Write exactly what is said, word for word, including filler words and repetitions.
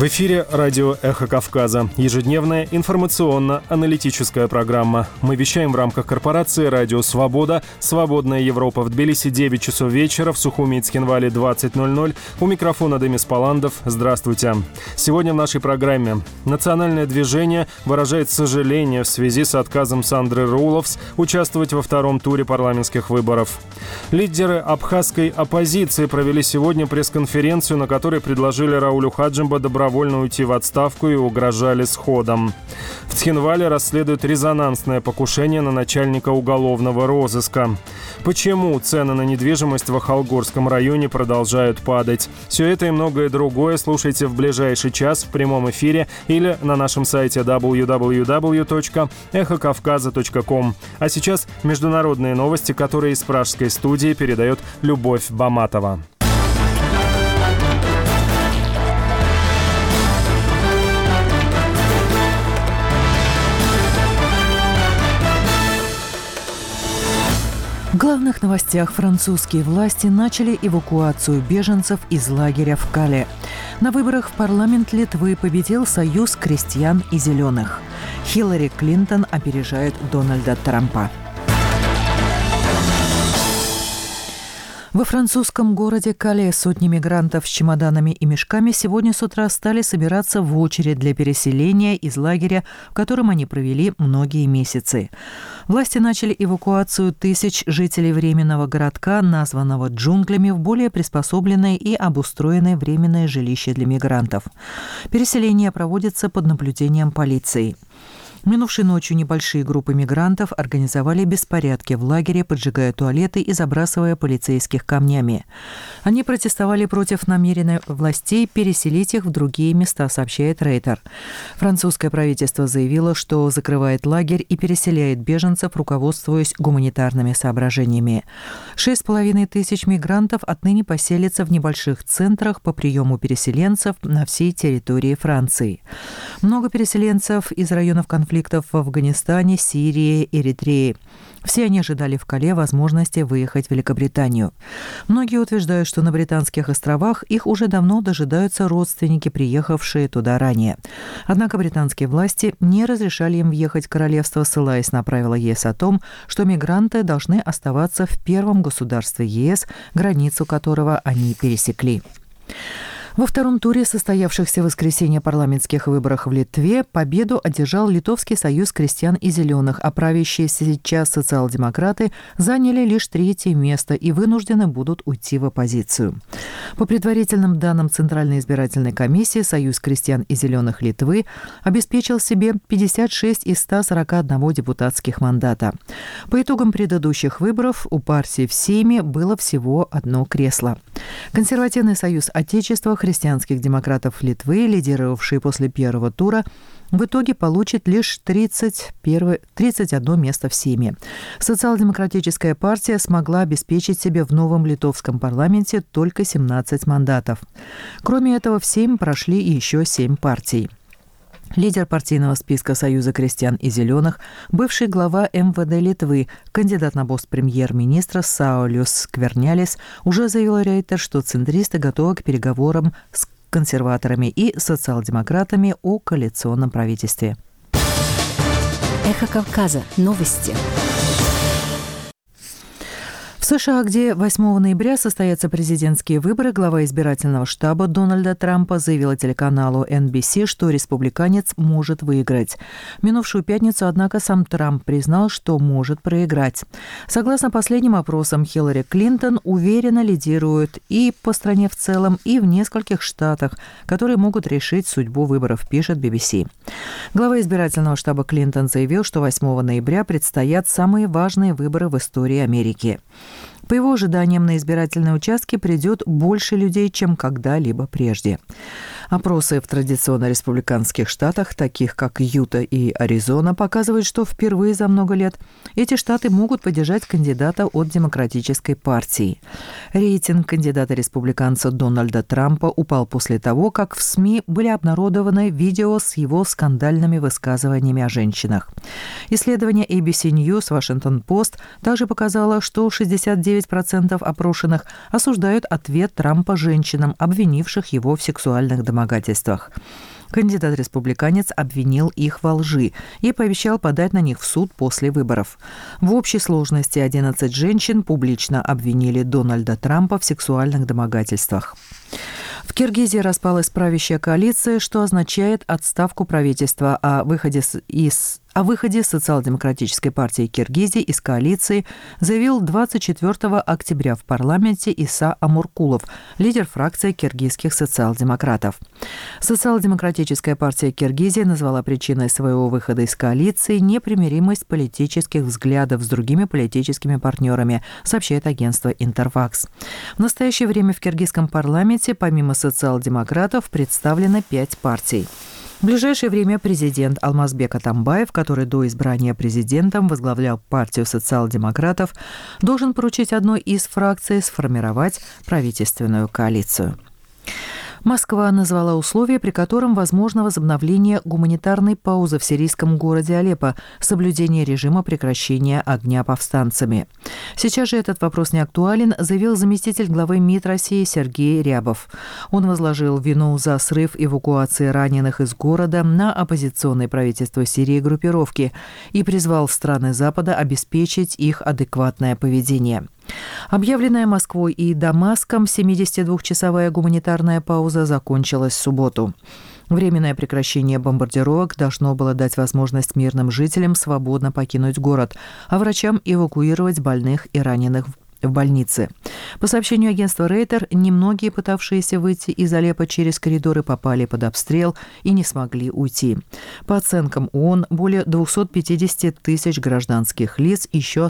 В эфире радио «Эхо Кавказа». Ежедневная информационно-аналитическая программа. Мы вещаем в рамках корпорации «Радио Свобода». «Свободная Европа» в Тбилиси девять часов вечера, в Сухуми и Цхинвале двадцать ноль ноль. У микрофона Демис Паландов. Здравствуйте. Сегодня в нашей программе. Национальное движение выражает сожаление в связи с отказом Сандры Руловс участвовать во втором туре парламентских выборов. Лидеры абхазской оппозиции провели сегодня пресс-конференцию, на которой предложили Раулю Хаджимба добровольно добровольно уйти в отставку и угрожали сходом. В Цхинвале расследуют резонансное покушение на начальника уголовного розыска. Почему цены на недвижимость в Ахалгорском районе продолжают падать? Все это и многое другое слушайте в ближайший час в прямом эфире или на нашем сайте дабл ю дабл ю дабл ю точка эхо кавказа точка ком. А сейчас международные новости, которые из пражской студии передает Любовь Баматова. В главных новостях: французские власти начали эвакуацию беженцев из лагеря в Кале. На выборах в парламент Литвы победил Союз крестьян и зеленых. Хиллари Клинтон опережает Дональда Трампа. Во французском городе Кале сотни мигрантов с чемоданами и мешками сегодня с утра стали собираться в очередь для переселения из лагеря, в котором они провели многие месяцы. Власти начали эвакуацию тысяч жителей временного городка, названного джунглями, в более приспособленное и обустроенное временное жилище для мигрантов. Переселение проводится под наблюдением полиции. Минувшей ночью небольшие группы мигрантов организовали беспорядки в лагере, поджигая туалеты и забрасывая полицейских камнями. Они протестовали против намерения властей переселить их в другие места, сообщает Рейтер. Французское правительство заявило, что закрывает лагерь и переселяет беженцев, руководствуясь гуманитарными соображениями. Шесть с половиной тысяч мигрантов отныне поселятся в небольших центрах по приему переселенцев на всей территории Франции. Много переселенцев из районов конфликта в Афганистане, Сирии, Эритрее. Все они ожидали в Кале возможности выехать в Великобританию. Многие утверждают, что на Британских островах их уже давно дожидаются родственники, приехавшие туда ранее. Однако британские власти не разрешали им въехать в королевство, ссылаясь на правила ЕС о том, что мигранты должны оставаться в первом государстве ЕС, границу которого они пересекли. Во втором туре состоявшихся в воскресенье парламентских выборах в Литве победу одержал Литовский союз крестьян и зеленых, а правящие сейчас социал-демократы заняли лишь третье место и вынуждены будут уйти в оппозицию. По предварительным данным Центральной избирательной комиссии, Союз крестьян и зеленых Литвы обеспечил себе пятьдесят шесть из ста сорока одного депутатских мандата. По итогам предыдущих выборов у партии в Сейме было всего одно кресло. Консервативный союз Отечества христианских демократов Литвы, лидировавший после первого тура, в итоге получит лишь тридцать одно место в Сейме. Социал-демократическая партия смогла обеспечить себе в новом литовском парламенте только семнадцать мандатов. Кроме этого, в Сейм прошли еще семь партий. Лидер партийного списка Союза крестьян и зеленых, бывший глава эм вэ дэ Литвы, кандидат на пост премьер-министра Саулиус Сквернялис, уже заявил Рейтер, что центристы готовы к переговорам с консерваторами и социал-демократами о коалиционном правительстве. Эхо Кавказа. Новости. В США, где восьмого ноября состоятся президентские выборы, глава избирательного штаба Дональда Трампа заявила телеканалу эн би си, что республиканец может выиграть. В минувшую пятницу, однако, сам Трамп признал, что может проиграть. Согласно последним опросам, Хиллари Клинтон уверенно лидирует и по стране в целом, и в нескольких штатах, которые могут решить судьбу выборов, пишет би би си. Глава избирательного штаба Клинтон заявил, что восьмого ноября предстоят самые важные выборы в истории Америки. По его ожиданиям, на избирательные участки придет больше людей, чем когда-либо прежде. Опросы в традиционно республиканских штатах, таких как Юта и Аризона, показывают, что впервые за много лет эти штаты могут поддержать кандидата от Демократической партии. Рейтинг кандидата-республиканца Дональда Трампа упал после того, как в СМИ были обнародованы видео с его скандальными высказываниями о женщинах. Исследование эй би си News Washington Post также показало, что шестьдесят девять процентов опрошенных осуждают ответ Трампа женщинам, обвинивших его в сексуальных домогательствах. домогательствах. Кандидат-республиканец обвинил их во лжи и пообещал подать на них в суд после выборов. В общей сложности одиннадцать женщин публично обвинили Дональда Трампа в сексуальных домогательствах. В Киргизии распалась правящая коалиция, что означает отставку правительства, о выходе из О выходе Социал-демократической партии Киргизии из коалиции заявил двадцать четвёртого октября в парламенте Иса Амуркулов, лидер фракции киргизских социал-демократов. Социал-демократическая партия Киргизии назвала причиной своего выхода из коалиции непримиримость политических взглядов с другими политическими партнерами, сообщает агентство Интерфакс. В настоящее время в киргизском парламенте помимо социал-демократов представлено пять партий. В ближайшее время президент Алмазбек Атамбаев, который до избрания президентом возглавлял партию социал-демократов, должен поручить одной из фракций сформировать правительственную коалицию. Москва назвала условия, при котором возможно возобновление гуманитарной паузы в сирийском городе Алеппо, соблюдение режима прекращения огня повстанцами. Сейчас же этот вопрос не актуален, заявил заместитель главы МИД России Сергей Рябов. Он возложил вину за срыв эвакуации раненых из города на оппозиционное правительство Сирии группировки и призвал страны Запада обеспечить их адекватное поведение. Объявленная Москвой и Дамаском семидесятидвухчасовая гуманитарная пауза закончилась в субботу. Временное прекращение бомбардировок должно было дать возможность мирным жителям свободно покинуть город, а врачам эвакуировать больных и раненых в больнице. По сообщению агентства Рейтер, немногие, пытавшиеся выйти из Алеппо через коридоры, попали под обстрел и не смогли уйти. По оценкам ООН, более двести пятьдесят тысяч гражданских лиц еще